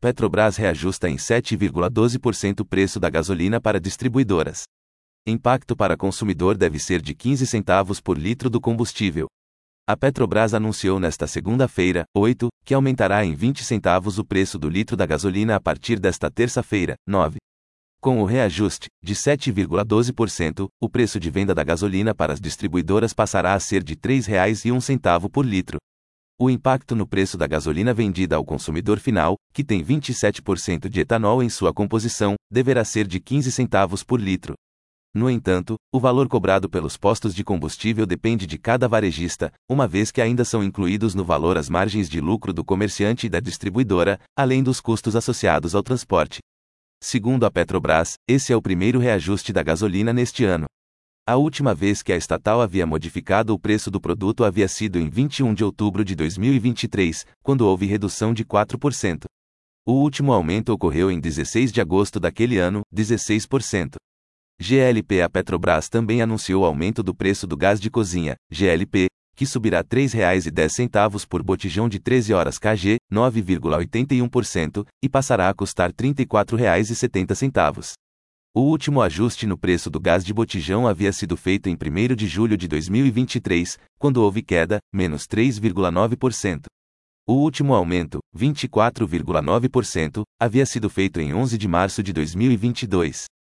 Petrobras reajusta em 7,12% o preço da gasolina para distribuidoras. Impacto para consumidor deve ser de 15 centavos por litro do combustível. A Petrobras anunciou nesta segunda-feira, 8, que aumentará em 20 centavos o preço do litro da gasolina a partir desta terça-feira, 9. Com o reajuste, de 7,12%, o preço de venda da gasolina para as distribuidoras passará a ser de R$ 3,01 por litro. O impacto no preço da gasolina vendida ao consumidor final, que tem 27% de etanol em sua composição, deverá ser de 15 centavos por litro. No entanto, o valor cobrado pelos postos de combustível depende de cada varejista, uma vez que ainda são incluídos no valor as margens de lucro do comerciante e da distribuidora, além dos custos associados ao transporte. Segundo a Petrobras, esse é o primeiro reajuste da gasolina neste ano. A última vez que a estatal havia modificado o preço do produto havia sido em 21 de outubro de 2023, quando houve redução de 4%. O último aumento ocorreu em 16 de agosto daquele ano, 16%. GLP. A Petrobras também anunciou o aumento do preço do gás de cozinha, GLP, que subirá R$ 3,10 por botijão de 13 horas kg, 9,81%, e passará a custar R$ 34,70. O último ajuste no preço do gás de botijão havia sido feito em 1º de julho de 2023, quando houve queda, menos 3,9%. O último aumento, 24,9%, havia sido feito em 11 de março de 2022.